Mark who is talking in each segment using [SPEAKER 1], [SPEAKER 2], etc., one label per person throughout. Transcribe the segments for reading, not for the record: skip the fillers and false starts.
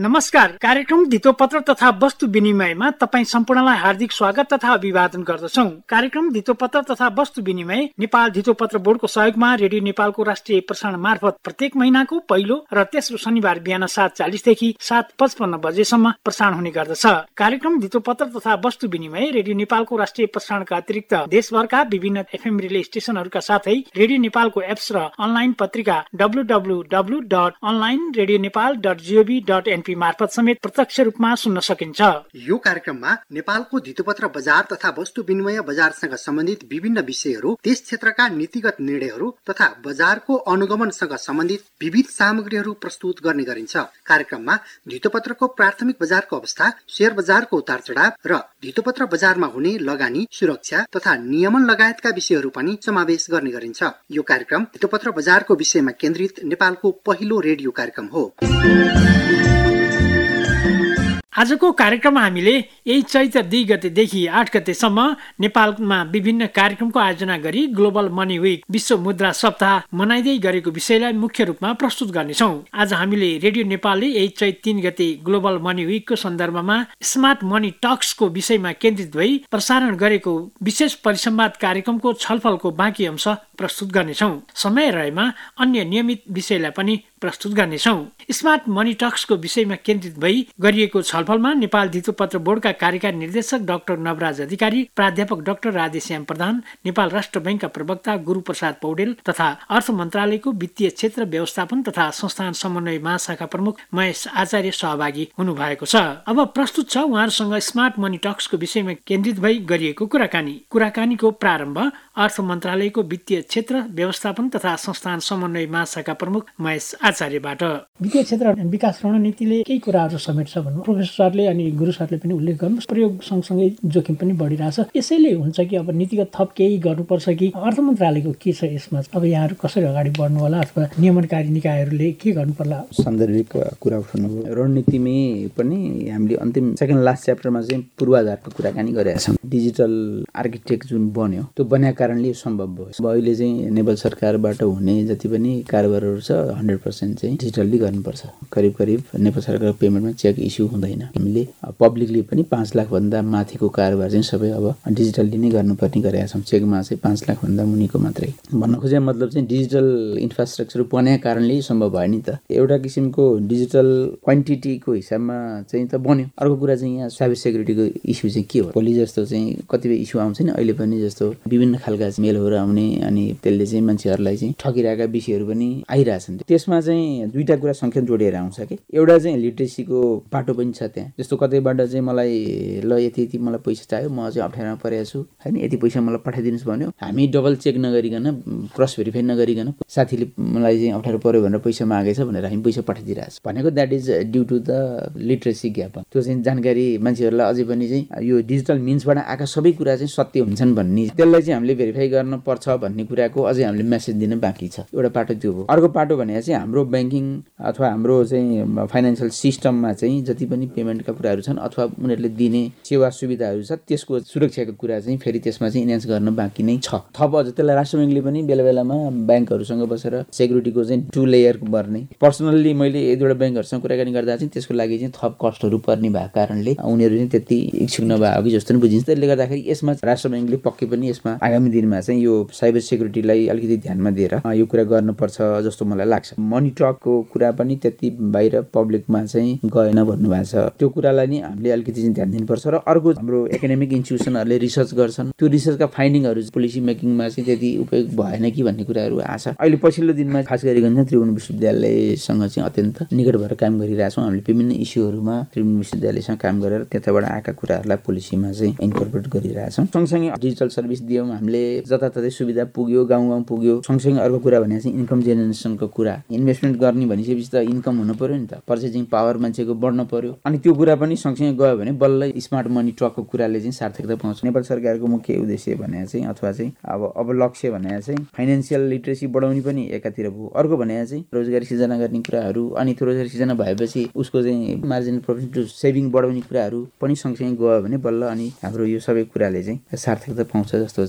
[SPEAKER 1] नमस्कार। कार्यक्रम धितोपत्र तथा वस्तु विनिमयमा तपाईँ सम्पूर्णलाई हार्दिक स्वागत तथा अभिवादन गर्दछौँ। कार्यक्रम धितोपत्र तथा वस्तु विनिमय नेपाल धितोपत्र बोर्डको सहयोगमा रेडियो नेपालको राष्ट्रिय प्रसारण मार्फत प्रत्येक महिनाको पहिलो र तेस्रो शनिबार बिहान 7:40 देखि 7:55 बजेसम्म प्रसारण हुने गर्दछ। कार्यक्रम धितोपत्र तथा वस्तु विनिमय रेडियो नेपालको राष्ट्रिय प्रसारणका अतिरिक्त देशभरका विभिन्न एफएम रिले स्टेशनहरूका साथै रेडियो नेपालको एप्स र अनलाइन पत्रिका www.onlineradionepal.gov.np मार्फत समेत प्रत्यक्ष रूपमा सुन्न सकिन्छ।
[SPEAKER 2] यो कार्यक्रममा नेपालको धितोपत्र बजार तथा वस्तु विनिमय बजारसँग सम्बन्धित विभिन्न विषयहरू, त्यस क्षेत्रका नीतिगत निर्णयहरू तथा बजारको अनुगमनसँग सम्बन्धित विविध सामग्रीहरू प्रस्तुत गर्ने गरिन्छ। कार्यक्रममा धितोपत्रको प्राथमिक बजारको अवस्था, शेयर बजारको उतार चढाव र धितोपत्र बजारमा हुने लगानी, सुरक्षा तथा नियमन लगायतका विषयहरू पनि समावेश गर्ने गरिन्छ। यो कार्यक्रम धितोपत्र बजारको विषयमा केन्द्रित नेपालको पहिलो रेडियो कार्यक्रम हो।
[SPEAKER 1] आजको कार्यक्रममा हामीले यही चैत्र 2 गतेदेखि 8 गतेसम्म नेपालमा विभिन्न कार्यक्रमको आयोजना गरी ग्लोबल मनी विक विश्व मुद्रा सप्ताह मनाइदै गरेको विषयलाई मुख्य रूपमा प्रस्तुत गर्नेछौँ। आज हामीले रेडियो नेपालले यही चैत्र 3 गते ग्लोबल मनी विकको सन्दर्भमा स्मार्ट मनी टक्सको विषयमा केन्द्रित भई प्रसारण गरेको विशेष परिसंवाद कार्यक्रमको छलफलको बाँकी अंश प्रस्तुत गर्नेछौँ। समय रहेमा अन्य नियमित विषयलाई पनि प्रस्तुत गर्नेछौँ। स्मार्ट मनी टक्सको विषयमा केन्द्रित भई गरिएको छलफलमा नेपाल धितोपत्र बोर्डका कार्यकारी निर्देशक डाक्टर नवराज अधिकारी, प्राध्यापक डाक्टर राधेश्याम प्रधान, नेपाल राष्ट्र बैंकका प्रवक्ता गुरूप्रसाद पौडेल तथा अर्थ मन्त्रालयको वित्तीय क्षेत्र व्यवस्थापन तथा संस्थान समन्वय महाशाखा प्रमुख महेश आचार्य सहभागी हुनुभएको छ। अब प्रस्तुत छ उहाँहरूसँग स्मार्ट मनी टक्सको विषयमा केन्द्रित भई गरिएको कुराकानी। कुराकानीको प्रारम्भ अर्थ मन्त्रालयको वित्तीय क्षेत्र व्यवस्थापन तथा संस्थान समन्वय महाशाखा प्रमुख महेश आचार्यबाट।
[SPEAKER 3] वित्तीय क्षेत्र विकास रणनीतिले केही कुराहरू समेट्छ भन्नु प्रोफेसर सरले अनि गुरु सरले पनि उल्लेख गर्नु, प्रयोग सँगसँगै जोखिम पनि बढिरहेछ। यसैले हुन्छ कि अब नीतिगत थप केही गर्नुपर्छ कि अर्थ मन्त्रालयको के छ यसमा? अब यहाँहरू कसरी अगाडि बढ्नु होला अथवा नियमनकारी निकायहरूले के गर्नु पर्ला?
[SPEAKER 4] सान्दर्भिक कुरा उठाउनुभयो। रणनीतिमै पनि हामीले अन्तिम सेकेन्ड लास्ट च्याप्टरमा चाहिँ पूर्वाधारको कुराकानी गरेका छौँ। डिजिटल आर्किटेक्ट जुन बन्यो त्यो बन्या कारणले सम्भव भयो। अब अहिले चाहिँ नेपाल सरकारबाट हुने जति पनि कारोबारहरू छ 100% चाहिँ डिजिटल्ली गर्नुपर्छ। करिब नेपाल सरकारको पेमेन्टमा चेक इस्यु हुँदैन। हामीले पब्लिकली पनि 5 लाख भन्दा माथिको कारोबार चाहिँ सबै अब डिजिटल्ली नै गर्नुपर्ने गरेका छौँ। चेकमा चाहिँ 5 लाख भन्दा मुनिको मात्रै। भन्न खोजेको मतलब चाहिँ डिजिटल इन्फ्रास्ट्रक्चर बन्या कारणले सम्भव भयो नि त। एउटा किसिमको डिजिटल क्वान्टिटीको हिसाबमा चाहिँ त बन्यो। अर्को कुरा चाहिँ यहाँ साइबर सेक्युरिटीको इस्यु चाहिँ के हो? भोलि जस्तो चाहिँ कतिपय इस्यु आउँछ नि, अहिले पनि जस्तो विभिन्न खालका मेलहरू आउने अनि त्यसले चाहिँ मान्छेहरूलाई चाहिँ ठगिरहेका विषयहरू पनि आइरहेछन्। त्यसमा चाहिँ दुईटा कुरा संख्या जोडिएर आउँछ कि एउटा चाहिँ लिटरेसीको बाटो पनि छ त्यहाँ। जस्तो कतैबाट चाहिँ मलाई ल यति मलाई पैसा चाहियो, म चाहिँ अप्ठ्यारोमा परेको छु हैन, यति पैसा मलाई पठाइदिनुहोस् भन्यो, हामी डबल चेक नगरिकन क्रस भेरिफाई नगरिकन साथीले मलाई चाहिँ अप्ठ्यारो पर्यो भनेर पैसा मागेछ भनेर हामी पैसा पठाइदिरहेछ भनेको that is due to the literacy gap. त्यो चाहिँ जानकारी मान्छेहरूलाई अझै पनि चाहिँ यो डिजिटल मिन्सबाट आएका सबै कुरा चाहिँ सत्य हुन्छन् भन्ने, त्यसलाई चाहिँ हामीले भेरिफाई गर्न पर्छ भन्ने कुराको अझै हामीले मेसेज दिन बाँकी छ। एउटा पाटो त्यो हो। अर्को पाटो भने चाहिँ हाम्रो ब्याङ्किङ अथवा हाम्रो चाहिँ फाइनेन्सियल सिस्टममा चाहिँ जति पनि पेमेन्टका कुराहरू छन् अथवा उनीहरूले दिने सेवा सुविधाहरू छ त्यसको सुरक्षाको कुरा चाहिँ फेरि त्यसमा चाहिँ इन्हान्स गर्न बाँकी नै छ। थप अझ त्यसलाई राष्ट्र ब्याङ्कले पनि बेला बेलामा ब्याङ्कहरूसँग बसेर सेक्युरिटीको चाहिँ 2 लेयर गर्ने, पर्सनल्ली मैले एक दुईवटा ब्याङ्कहरूसँग कुराकानी गर्दा चाहिँ त्यसको लागि चाहिँ थप कस्टहरू पर्ने भएको कारणले उनीहरू चाहिँ त्यति इच्छुक नभएको कि जस्तो पनि बुझिन्छ। त्यसले गर्दाखेरि यसमा राष्ट्र ब्याङ्कले पक्कै पनि यसमा आगामी दिनमा चाहिँ यो साइबर सेक्युरिटीलाई अलिकति ध्यानमा दिएर यो कुरा गर्नुपर्छ जस्तो मलाई लाग्छ। मनी टकको कुरा पनि त्यति बाहिर पब्लिकमा चाहिँ गएन भन्नुभएको छ। त्यो कुरालाई नि हामीले अलिकति चाहिँ ध्यान दिनुपर्छ। र अर्को हाम्रो एकाडेमिक इन्स्टिट्युसनहरूले रिसर्च गर्छन्, त्यो रिसर्चका फाइन्डिङहरू पोलिसी मेकिङमा चाहिँ त्यति उपयोग भएन कि भन्ने कुराहरू आछ। अहिले पछिल्लो दिनमा खास गरिकन त्रिभुवन विश्वविद्यालयसँग चाहिँ अत्यन्त निकट भएर काम गरिरहेछौँ। हामीले विभिन्न इस्युहरूमा त्रिभुवन विश्वविद्यालयसँग काम गरेर त्यताबाट आएका कुराहरूलाई पोलिसीमा चाहिँ इन्कर्पोरेट गरिरहेछौँ। सँगसँगै डिजिटल सर्भिस दियौँ हामीले, जताततै सुविधा पुग्यो, गाउँ पुग्यो। सँगसँगै अर्को कुरा भने चाहिँ इन्कम जेनेरेसनको कुरा। इन्भेस्टमेन्ट गर्ने भनेपछि त इन्कम हुनु पर्यो नि त, पर्चेजिङ पावर मान्छेको बढ्न पर्यो। अनि त्यो कुरा पनि सँगसँगै गयो भने बल्ल स्मार्ट मनी टकको कुराले चाहिँ सार्थकता पाउँछ। नेपाल सरकारको मुख्य उद्देश्य भने चाहिँ अथवा चाहिँ अब लक्ष्य भने चाहिँ फाइनेन्सियल लिटरेसी बढाउने पनि एकातिर भयो। अर्को भने चाहिँ रोजगारी सिर्जना गर्ने कुराहरू, अनि त्यो रोजगारी सिर्जना भएपछि उसको चाहिँ मार्जिनल प्रफिट टु सेभिङ बढाउने कुराहरू पनि सँगसँगै गयो भने बल्ल अनि हाम्रो यो सबै कुराले चाहिँ सार्थकता पाउँछ जस्तो चाहिँ लाग्छ।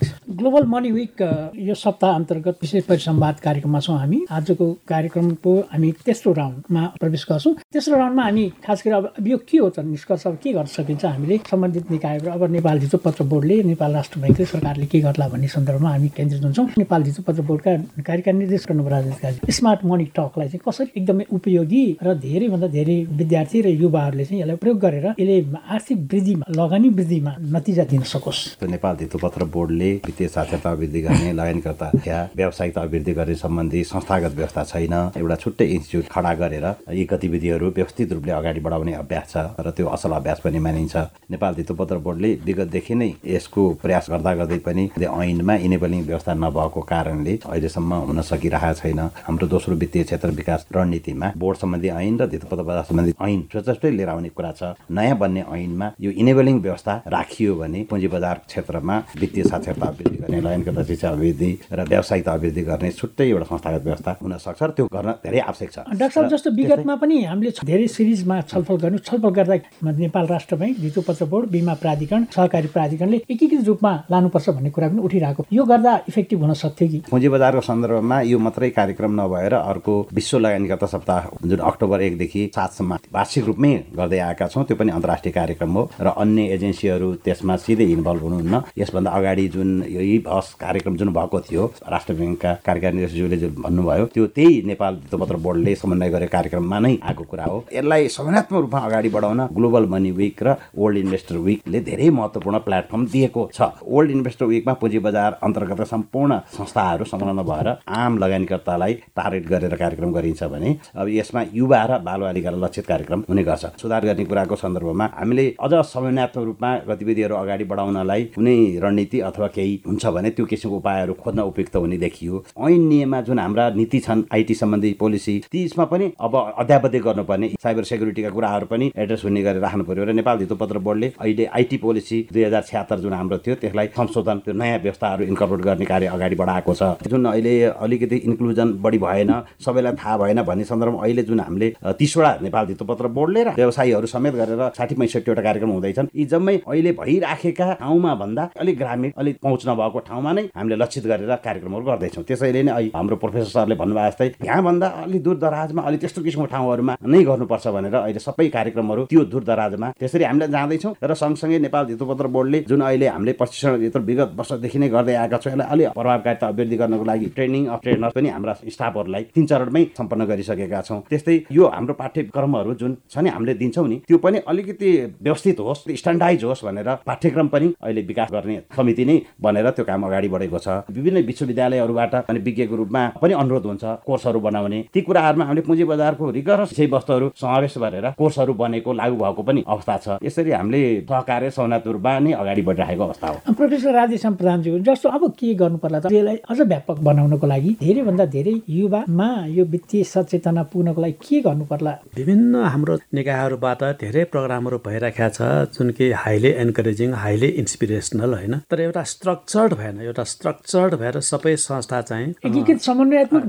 [SPEAKER 3] ग्लोबल मनी विक यो सप्ताह अन्तर्गत विशेष परिसंवाद कार्यक्रममा छौँ हामी। आजको कार्यक्रमको हामी तेस्रो राउन्डमा प्रवेश गर्छौँ। तेस्रो राउन्डमा हामी खास गरी अब यो के हो त निष्कर्ष के गर्न सकिन्छ हामीले सम्बन्धित निकायहरू अब नेपाल धितोपत्र बोर्डले नेपाल राष्ट्र बैंकले सरकारले के गर्ला भन्ने सन्दर्भमा हामी केन्द्रित हुन्छौँ। नेपाल धितोपत्र बोर्डका कार्यकारी निर्देशक नवराज अधिकारी स्मार्ट मनी टकलाई चाहिँ कसरी एकदमै उपयोगी र धेरैभन्दा धेरै विद्यार्थी र युवाहरूले चाहिँ यसलाई प्रयोग गरेर यसले आर्थिक वृद्धिमा लगानी वृद्धिमा नतिजा दिन सकोस्।
[SPEAKER 5] नेपाल धितोपत्र बोर्डले वित्तीय साक्षरता अभिवृद्धि गर्ने लगानीकर्ता व्यावसायिकता अभिवृद्धि गर्ने सम्बन्धी संस्थागत व्यवस्था छैन। एउटा छुट्टै इन्स्टिच्युट खडा गरेर यी गतिविधिहरू व्यवस्थित रूपले अगाडि बढाउने अभ्यास छ र त्यो असल अभ्यास पनि मानिन्छ। नेपाल धितोपत्र बोर्डले विगतदेखि नै यसको प्रयास गर्दा गर्दै पनि ऐनमा इनेबलिङ व्यवस्था नभएको कारणले अहिलेसम्म हुन सकिरहेको छैन। हाम्रो दोस्रो वित्तीय क्षेत्र विकास रणनीतिमा बोर्ड सम्बन्धी ऐन र धितोपत्र बजार सम्बन्धी ऐन स्वतन्त्रै लिएर आउने कुरा छ। नयाँ बन्ने ऐनमा यो इनेबलिङ व्यवस्था राखियो भने पुँजी बजार क्षेत्रमा वित्तीय साक्षरता अभिवृद्धि गर्ने लगानीकर्ता शिक्षा अभिवृद्धि र व्यावसायिकता अभिवृद्धि गर्ने छुट्टै एउटा संस्थागत व्यवस्था हुन सक्छ र त्यो गर्न धेरै आवश्यक छ।
[SPEAKER 3] डाक्टर साहब जस्तो विगतमा पनि हामीले धेरै सिरिजमा छलफल गर्दा नेपाल राष्ट्र बैंक, धितोपत्र बोर्ड, बीमा प्राधिकरण, सहकारी प्राधिकरणले एकीकृत रूपमा लानुपर्छ भन्ने कुरा पनि उठिरहेको, यो गर्दा इफेक्टिभ हुन सक्थ्यो कि?
[SPEAKER 5] पुँजी बजारको सन्दर्भमा यो मात्रै कार्यक्रम नभएर अर्को विश्व लगानीकर्ता सप्ताह जुन अक्टोबर 1 देखि 7 सम्म वार्षिक रूपमै गर्दै आएका छौँ, त्यो पनि अन्तर्राष्ट्रिय कार्यक्रम हो र अन्य एजेन्सीहरू त्यसमा सिधै इन्भल्भ हुनुहुन्न। यसभन्दा अगाडि जुन यही कार्यक्रम जुन भएको थियो राष्ट्र ब्याङ्कका कार्यकारी निर्देशकज्यूले जुन भन्नुभयो त्यो त्यही नेपाल धितोपत्र बोर्डले समन्वय गरेको कार्यक्रममा नै आएको कुरा हो। यसलाई समन्वयात्मक रूपमा अगाडि बढाउन ग्लोबल मनी विक र वर्ल्ड इन्भेस्टर विकले धेरै महत्त्वपूर्ण प्लेटफर्म दिएको छ। वर्ल्ड इन्भेस्टर विकमा पुँजी बजार अन्तर्गत सम्पूर्ण संस्थाहरू संलग्न भएर आम लगानीकर्तालाई टार्गेट गरेर कार्यक्रम गरिन्छ भने अब यसमा युवा र बालबालिकालाई लक्षित कार्यक्रम हुने गर्छ। सुधार गर्ने कुराको सन्दर्भमा हामीले अझ समन्वयात्मक रूपमा गतिविधिहरू अगाडि बढाउनलाई कुनै रणनीति अथवा केही हुन्छ भने त्यो किसिमको उपायहरू खोज्न उपयुक्त हुने देखियो। ऐन नियममा जुन हाम्रा नीति छन् आइटी सम्बन्धी पोलिसी त्यसमा पनि अब अध्यावधि गर्नुपर्ने साइबर सेक्युरिटीका कुराहरू पनि एड्रेस हुने गरेर राख्नु पर्यो र नेपाल धितोपत्र बोर्डले अहिले आइटी पोलिसी 2076 जुन हाम्रो थियो त्यसलाई संशोधन त्यो नयाँ व्यवस्थाहरू इन्कर्पोरेट गर्ने कार्य अगाडि बढाएको छ। जुन अहिले अलिकति इन्क्लुजन बढी भएन, सबैलाई थाहा भएन भन्ने सन्दर्भमा अहिले जुन हामीले 30वटा नेपाल धितोपत्र बोर्डले र व्यवसायीहरू समेत गरेर 60-65वटा कार्यक्रम हुँदैछन्। यी जम्मै अहिले भइराखेका ठाउँमा भन्दा अलिक ग्रामीण अलिक पहुँच नभएको ठाउँमा नै हामीले लक्षित गरेर कार्यक्रमहरू गर्दैछौँ। त्यसैले नै हाम्रो प्रोफेसर सरले भन्नुभयो जस्तै यहाँभन्दा अलि दूर दराजमा अलि त्यस्तो किसिमको ठाउँहरूमा नै गर्नुपर्छ भनेर अहिले सबै कार्यक्रमहरू त्यो दूर दराजमा त्यसरी हामीले जाँदैछौँ र सँगसँगै नेपाल धितोपत्र बोर्डले जुन अहिले हामीले प्रशिक्षण विगत वर्षदेखि नै गर्दै आएका छौँ यसलाई अलि प्रभावकारिता अभिवृद्धि गर्नको लागि ट्रेनिङ अफ ट्रेनर पनि हाम्रा स्टाफहरूलाई 3 चरणमै सम्पन्न गरिसकेका छौँ। त्यस्तै यो हाम्रो पाठ्यक्रमहरू जुन छ नि हामीले दिन्छौँ नि त्यो पनि अलिकति व्यवस्थित होस्, स्ट्यान्डार्डाइज होस् भनेर पाठ्यक्रम पनि अहिले विकास गर्ने समिति नै बनेर त्यो काम अगाडि बढेको छ। विभिन्न विश्वविद्यालयहरूबाट अनि विज्ञको रूपमा पनि अनुरोध हुन्छ कोर्सहरू बनाउने। ती कुराहरूमा हामीले पुँजी बजारको रिगरस विषयवस्तुहरू समावेश गरेर कोर्सहरू बनेको लागू भएको पनि अवस्था छ। यसरी हामीले सहकार्य समन्वय रूपमा नै अगाडि बढिरहेको अवस्था हो।
[SPEAKER 3] प्रोफेसर राधेश्याम प्रधानज्यू जस्तो अब के गर्नु पर्ला त यसलाई अझ व्यापक बनाउनको लागि धेरैभन्दा धेरै युवामा यो वित्तीय सचेतना पुग्नको लागि के गर्नु पर्ला?
[SPEAKER 6] विभिन्न हाम्रो निकायहरूबाट धेरै प्रोग्रामहरू भइरहेका छ जुन कि हाइली एन्करेजिङ, हाइली इन्सपिरेसनल होइन, तर एउटा स्ट्रक्चर्ड भएन। एउटा स्ट्रक्चर्ड भएर सबै संस्था चाहिँ
[SPEAKER 3] एकीकृत समन्वयात्मक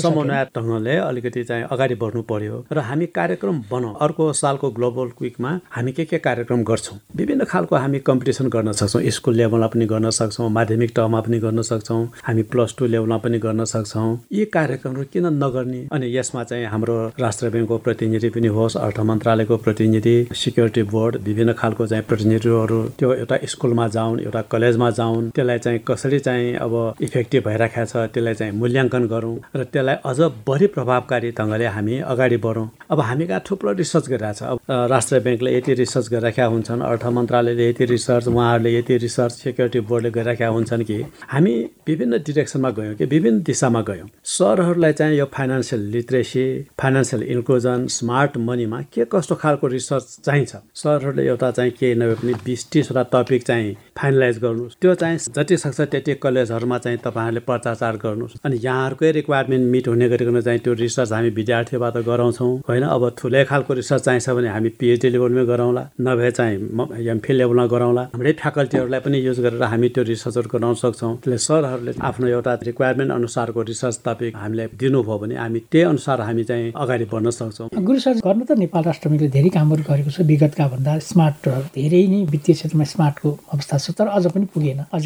[SPEAKER 6] ढङ्गले अलिकति चाहिँ अगाडि बढ्नु पर्यो र हामी कार्यक्रम बनाऊ। अर्को सालको ग्लोबल क्विकमा हामी के कार्यक्रम गर्छौँ, विभिन्न खालको हामी कम्पिटिसन गर्न सक्छौँ। स्कुल लेभलमा पनि गर्न सक्छौँ, माध्यमिक तहमा पनि गर्न सक्छौँ, हामी +2 लेभलमा पनि गर्न सक्छौँ। यी कार्यक्रमहरू किन नगर्ने? अनि यसमा चाहिँ हाम्रो राष्ट्र ब्याङ्कको प्रतिनिधि पनि होस्, अर्थ मन्त्रालयको प्रतिनिधि, सिक्युरिटी बोर्ड, विभिन्न खालको चाहिँ प्रतिनिधिहरू त्यो एउटा स्कुलमा जाउन्, एउटा कलेजमा जाउन्, त्यसलाई चाहिँ कसरी चाहिँ अब इफेक्टिभ भइरहेको छ त्यसलाई चाहिँ मूल्याङ्कन गरौँ र त्यसलाई अझ बढी प्रभावकारी ढङ्गले हामी अगाडि बढौँ। अब हामी कहाँ थुप्रो रिसर्च गरिरहेको छ। अब राष्ट्र ब्याङ्कले यति रिसर्च गरिरहेका हुन्छन्, अर्थ मन्त्रालयले यति रिसर्च, उहाँहरूले यति रिसर्च, सिक्युरिटी बोर्डले गरिरहेका हुन्छन् कि हामी विभिन्न डिरेक्सनमा गयौँ कि विभिन्न दिशामा गयौँ। सरहरूलाई चाहिँ यो financial literacy, financial inclusion, smart मनीमा के कस्तो खालको रिसर्च चाहिन्छ, सरहरूले एउटा चाहिँ केही नभए पनि 20-30वटा टपिक चाहिँ फाइनलाइज गर्नुहोस्। त्यो चाहिँ जति सक्छ त्यति कलेजहरूमा चाहिँ तपाईँहरूले पत्राचार गर्नुहोस् अनि यहाँहरूकै रिक्वायरमेन्ट मिट हुने गरिकन चाहिँ त्यो रिसर्च हामी विद्यार्थीबाट गराउँछौँ होइन। अब ठुलै खालको रिसर्च चाहिन्छ भने हामी PhD लेभलमै गराउँला, नभए चाहिँ MPhil लेभलमा गराउँला। हाम्रै फ्याकल्टीहरूलाई पनि युज गरेर हामी त्यो रिसर्चहरू गराउन सक्छौँ। त्यसले सरहरूले आफ्नो एउटा रिक्वायरमेन्ट अनुसारको रिसर्च टपिक हामीलाई दिनुभयो भने हामी त्यही अनुसार हामी चाहिँ अगाडि बढ्न सक्छौँ।
[SPEAKER 3] रिसर्च गर्न त नेपाल राष्ट्र ब्याङ्कले धेरै कामहरू गरेको छ विगतका भन्दा। स्मार्ट धेरै नै वित्तीय क्षेत्रमा स्मार्टको अवस्था छ, तर अझ पनि पुगेन, अझै एक्सेस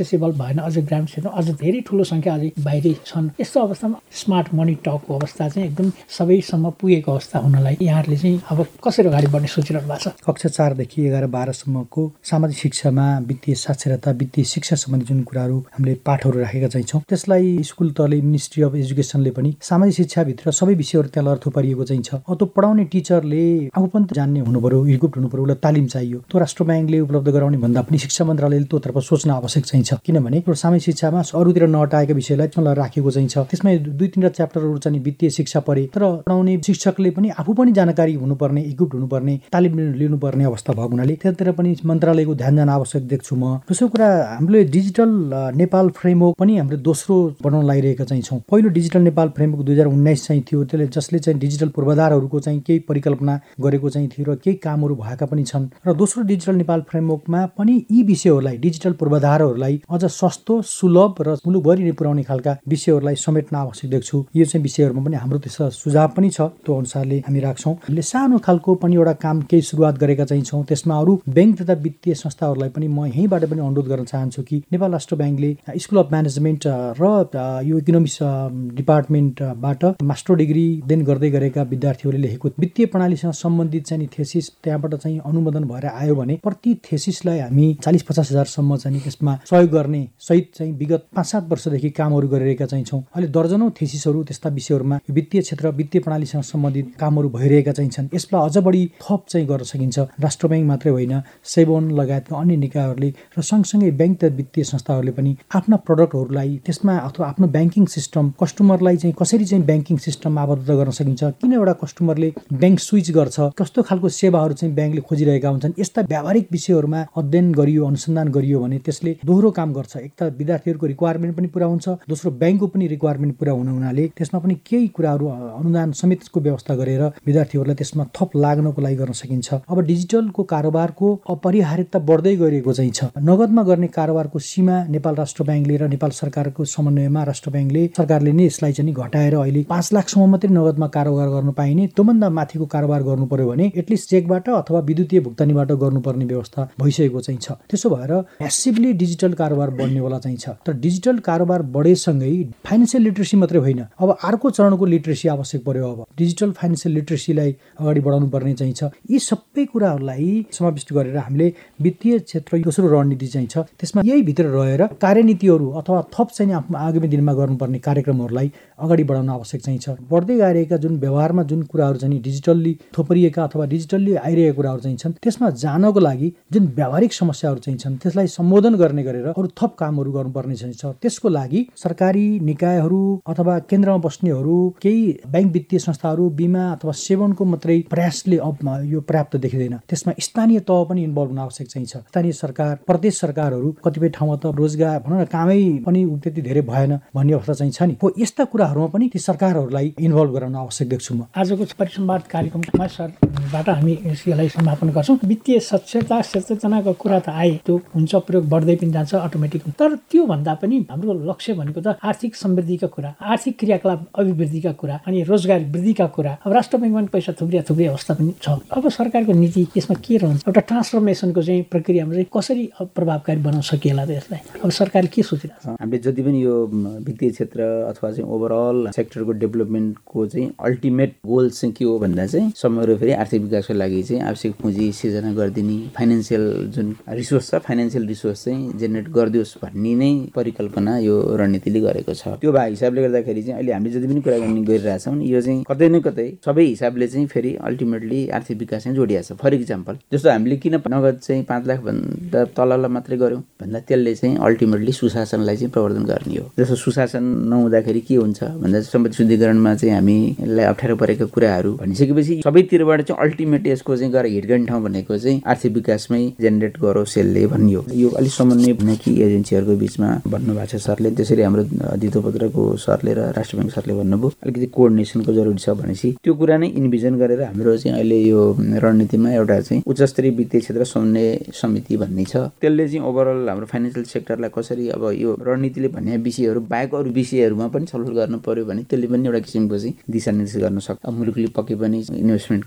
[SPEAKER 3] एक्सेसिबल भएन, अझ ग्रामीण क्षेत्रमा अझ धेरै ठुलो सङ्ख्या अझै बाहिरै छन्। यस्तो अवस्थामा स्मार्ट मनी टकको अवस्था चाहिँ एकदम सबैसम्म पुगेको अवस्था हुनलाई यहाँहरूले चाहिँ अब कसरी अगाडि बढ्ने सोचिरहनु भएको छ?
[SPEAKER 7] कक्षा 4 देखि 11-12सम्मको सामाजिक शिक्षामा वित्तीय साक्षरता, वित्तीय शिक्षा सम्बन्धी जुन कुराहरू हामीले पाठहरू राखेका चाहिँ छौँ, त्यसलाई स्कुल तहले मिनिस्ट्री अफ एजुकेसनले पनि सामाजिक शिक्षाभित्र सबै विषयहरू त्यहाँ अर्थ पारिएको चाहिँ छ। अब त्यो पढाउने टिचरले आफू पनि जान्ने हुनु पर्यो, इक्विप्ड हुनु पर्यो, उसलाई तालिम चाहियो। त्यो राष्ट्र ब्याङ्कले उपलब्ध गराउने भन्दा पनि शिक्षा मन्त्रालयले त्योतर्फ सोच्न आवश्यक चाहिँ छ, किनभने सामाजिक शिक्षामा अरूतिर नहटाएका विषयलाई राखेको चाहिँ छ। त्यसमा 2-3 च्याप्टरहरू चाहिँ वित्तीय शिक्षा परे, तर पढाउने शिक्षकले पनि आफू पनि जानकारी हुनुपर्ने, इक्विप्ड हुनुपर्ने, तालिम लिनुपर्ने अवस्था भएको हुनाले त्यतातिर पनि मन्त्रालयको ध्यान जान आवश्यक देख्छु म। दोस्रो कुरा, हामीले डिजिटल नेपाल फ्रेमवर्क पनि हामीले दोस्रो बनाउन लागिरहेका चाहिँ छौँ। पहिलो डिजिटल नेपाल फ्रेमवर्क 2019 चाहिँ थियो, त्यसले जसले चाहिँ डिजिटल पूर्वाधारहरूको चाहिँ केही परिकल्पना गरेको चाहिँ थियो र केही कामहरू भएका पनि छन्। र दोस्रो डिजिटल नेपाल फ्रेमवर्कमा पनि यी विषयहरूलाई, डिजिटल पूर्वाधारहरूलाई अझ सस्तो, सुलभ र मुलुकभरि नै पुर्याउने खालका विषयहरूलाई समेट्न आवश्यक देख्छु। यो चाहिँ विषयहरूमा पनि हाम्रो त्यस सुझाव पनि छ, त्यो अनुसारले हामी राख्छौँ। हामीले सानो खालको पनि एउटा काम केही सुरुवात गरेका चाहिँ छौँ। त्यसमा अरू ब्याङ्क तथा वित्तीय संस्थाहरूलाई पनि म यहीँबाट पनि अनुरोध गर्न चाहन्छु कि नेपाल राष्ट्र ब्याङ्कले स्कुल अफ म्यानेजमेन्ट र यो इकोनोमिक्स डिपार्टमेन्टबाट मास्टर डिग्री देन गर्दै गरेका विद्यार्थीहरूले लेखेको वित्तीय प्रणालीसँग सम्बन्धित चाहिँ थेसिस त्यहाँबाट चाहिँ अनुमोदन भएर आयो भने प्रति थेसिसलाई हामी 40-50 हजारसम्म चाहिँ त्यसमा सहयोग गर्ने सहित चाहिँ विगत 5-7 वर्षदेखि कामहरू गरिरहेका चाहिँ छौँ। अहिले दर्जनौं थेसिसहरू त्यस्ता विषयहरूमा वित्तीय क्षेत्र, वित्तीय प्रणालीसँग सम्बन्धित कामहरू भइरहेका चाहिँ छन्। यसलाई अझ बढी थप चाहिँ गर्न सकिन्छ। राष्ट्र ब्याङ्क मात्रै होइन, सेबोन लगायतका अन्य निकायहरूले र सँगसँगै ब्याङ्क तथा वित्तीय संस्थाहरूले पनि आफ्ना प्रडक्टहरूलाई त्यसमा अथवा आफ्नो ब्याङ्किङ सिस्टम, कस्टमरलाई चाहिँ कसरी चाहिँ ब्याङ्किङ सिस्टममा आबद्ध गर्न सकिन्छ, किन एउटा कस्टमरले ब्याङ्क स्विच गर्छ, कस्तो खालको सेवाहरू चाहिँ ब्याङ्कले खोजिरहेका हुन्छन्, यस्ता व्यावहारिक विषयहरूमा अध्ययन गरियो, अनुसन्धान गरियो भने त्यसले दोहोरो काम गर्छ। एक त विद्यार्थीहरूको रिक्वायरमेन्ट पनि पुरा हुन्छ, दोस्रो ब्याङ्कको पनि रिक्वायरमेन्ट पुरा हुने हुनाले त्यसमा पनि केही कुराहरू अनुदान समेतको व्यवस्था गरेर विद्यार्थीहरूलाई त्यसमा थप लाग्नको लागि गर्न सकिन्छ। अब डिजिटलको कारोबारको अपरिहार्यता बढ्दै गइरहेको चाहिँ छ। नगदमा गर्ने कारोबारको सीमा नेपाल राष्ट्र ब्याङ्कले र नेपाल सरकारको समन्वयमा राष्ट्र ब्याङ्कले सरकारले नै यसलाई चाहिँ घटाएर अहिले 5 लाखसम्म मात्रै नगदमा कारोबार गर्न पाइने, त्योभन्दा माथिको कारोबार गर्नु पर्यो भने एटलिस्ट चेकबाट अथवा विद्युतीय भुक्तानीबाट गर्नुपर्ने व्यवस्था भइसकेको चाहिँ छ। त्यसो भएर म्यासिभली डिजिटल कारोबार बढ्नेवाला चाहिँ छ। तर डिजिटल कारोबार बढेसँगै फाइनेन्सियल लिटरेसी मात्रै होइन, अब अर्को चरणको लिटरेसी आवश्यक पर्यो। अब डिजिटल फाइनेन्सियल लिटरेसीलाई अगाडि बढाउनु पर्ने चाहिँ छ। यी सबै कुराहरूलाई समाविष्ट गरेर हामीले वित्तीय क्षेत्र दोस्रो रणनीति चाहिँ छ, त्यसमा यही भित्र रहेर कार्यनीतिहरू अथवा थप चाहिँ आगामी दिनमा गर्नुपर्ने कार्यक्रमहरूलाई अगाडि बढाउन आवश्यक चाहिँ छ। बढ्दै गइरहेका जुन व्यवहारमा जुन कुराहरू चाहिँ डिजिटल्ली थोपरिएका अथवा डिजिटल्ली आइरहेका कुराहरू चाहिँ छन्, त्यसमा जानको लागि जुन व्यावहारिक समस्याहरू चाहिँ छन् त्यसलाई सम्बोधन गर्ने गरेर अरू थप कामहरू गर्नुपर्ने चाहिँ छ। त्यसको लागि सरकारी निकायहरू अथवा केन्द्रमा बस्नेहरू, केही ब्याङ्क वित्तीय संस्थाहरू, बिमा अथवा सेवनको मात्रै प्रयासले अब यो पर्याप्त देखिँदैन। त्यसमा स्थानीय तह पनि इन्भल्भ हुन आवश्यक चाहिँ छ। स्थानीय सरकार, प्रदेश सरकारहरू कतिपय ठाउँमा त रोजगार भनौँ न कामै पनि त्यति धेरै भएन भन्ने अवस्था चाहिँ छ नि। हो यस्ता कुराहरूमा पनि ती सरकारहरूलाई इन्भल्भ गराउन आवश्यक देख्छु म।
[SPEAKER 3] आजको परिसंवाद कार्यक्रममा सरबाट हामी यसलाई समापन गर्छौँ। वित्तीय साक्षरता सचेतनाको कुरा त आए, त्यो हुन्छ, प्रयोग बढ्दै पनि जान्छ अटोमेटिक। तर त्यो भन्दा पनि हाम्रो लक्ष्य भनेको त आर्थिक समृद्धिका कुरा, आर्थिक क्रियाकलाप अभिवृद्धिका कुरा अनि रोजगार वृद्धिका कुरा। अब राष्ट्र ब्याङ्कमा पनि पैसा थुप्रै अवस्था पनि छ। अब सरकारको नीति त्यसमा के रहन्छ, एउटा ट्रान्सफर्मेसनको चाहिँ प्रक्रियामा चाहिँ कसरी प्रभावकारी बनाउन सकिएला त यसलाई, अब सरकारले के सोचिरहेको छ?
[SPEAKER 4] हामीले जति पनि यो वित्तीय क्षेत्र अथवा चाहिँ ओभरअल सेक्टरको डेभलपमेन्टको चाहिँ अल्टिमेट गोल चाहिँ के हो भन्दा चाहिँ समग्र फेरि आर्थिक विकासको लागि चाहिँ आवश्यक पुँजी सिर्जना गरिदिने, फाइनेन्सियल जुन रिसोर्स छ, फाइनेन्सियल रिसोर्स चाहिँ जेनेरेट गरिदियोस् भन्ने नै परिकल्पना यो रणनीतिले गरेको छ। त्यो भए हिसाबले गर्दाखेरि चाहिँ अहिले हामीले जति पनि कुराकानी गरिरहेछौँ यो चाहिँ कतै न कतै सबै हिसाबले चाहिँ फेरि अल्टिमेटली आर्थिक विकास चाहिँ जोडिएको छ। फर इक्जाम्पल जस्तो हामीले किन नगद चाहिँ 5 लाख भन्दा तललाई मात्रै गऱ्यौँ भन्दा त्यसले चाहिँ अल्टिमेटली सुशासनलाई चाहिँ प्रवर्धन गर्ने हो। जस्तो सुशासन नहुँदाखेरि के हुन्छ भन्दा सम्पत्ति शुद्धिकरणमा चाहिँ हामीलाई अप्ठ्यारो परेका कुराहरू भनिसकेपछि सबैतिरबाट चाहिँ अल्टिमेट यसको चाहिँ गएर हिट गर्ने ठाउँ भनेको चाहिँ आर्थिक विकासमै जेनेरेट गरोस् यसले भन्ने हो। यो अलिक समन्वय कि एजेन्सीहरूको बिचमा भन्नुभएको छ सरले, त्यसरी हाम्रो धितोपत्रको सरले र राष्ट्र ब्याङ्क सरले भन्नुभयो अलिकति कोअर्डिनेसनको जरुरी छ भनेपछि त्यो कुरा नै इन्भिजन गरेर हाम्रो चाहिँ अहिले यो रणनीतिमा एउटा चाहिँ उच्चस्तरीय वित्तीय क्षेत्र समन्वय समिति भन्ने छ। त्यसले चाहिँ ओभरअल हाम्रो फाइनेन्सियल सेक्टरलाई कसरी अब यो रणनीतिले भन्ने विषयहरू बाहेक अरू विषयहरूमा पनि छलफल गर्नु पर्यो भने त्यसले पनि एउटा किसिमको चाहिँ दिशानिर्देश गर्न सक्छ। मुलुकले पक्कै पनि इन्भेस्टमेन्टको वातावरण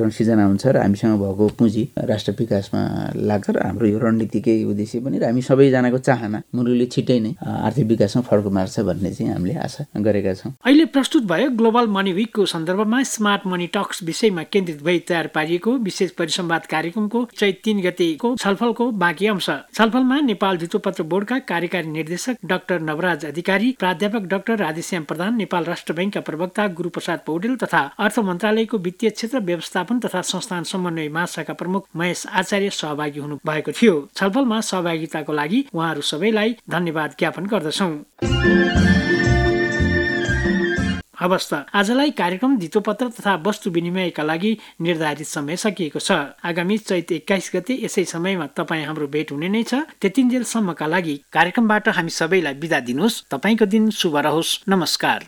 [SPEAKER 4] वातावरण सिर्जना हुन्छ र हामीसँग भएको पुँजी राष्ट्र विकासमा लाग्छ र हाम्रो यो रणनीतिकै उद्देश्य पनि र हामी सबैजनाको चाहना मुलुकले छिट्टै नै आर्थिक विकासमा फड्को मार्छ भन्ने चाहिँ हामीले आशा गरेका छौँ।
[SPEAKER 1] अहिले प्रस्तुत भयो ग्लोबल मनी विकको सन्दर्भमा स्मार्ट मनी टक्स विषयमा केन्द्रित भई तयार पारिएको विशेष परिसंवाद कार्यक्रमको चैत 3 गतेको छलफलको बाँकी अंश। छलफलमा नेपाल धितोपत्र बोर्डका कार्यकारी निर्देशक डाक्टर नवराज अधिकारी, प्राध्यापक डाक्टर राधेश्याम प्रधान, नेपाल राष्ट्र बैंकका प्रवक्ता गुरुप्रसाद पौडेल तथा अर्थ मन्त्रालयको वित्तीय क्षेत्र व्यवस्थापन तथा संस्थान समन्वय महाशाखा प्रमुख महेश आचार्य सहभागी हुनु भएको थियो। छलफलमा सहभागिताको लागि उहाँहरू सबैलाई धन्यवाद ज्ञापन गर्दछौँ। हवस् त आजलाई कार्यक्रम धितोपत्र तथा वस्तु विनिमयका लागि निर्धारित समय सकिएको छ। आगामी चैत 21 गते यसै समयमा तपाईँ हाम्रो भेट हुने नै छ। त्यतिन्जेलसम्मका लागि कार्यक्रमबाट हामी सबैलाई बिदा दिनुहोस्। तपाईँको दिन शुभ रहोस्। नमस्कार।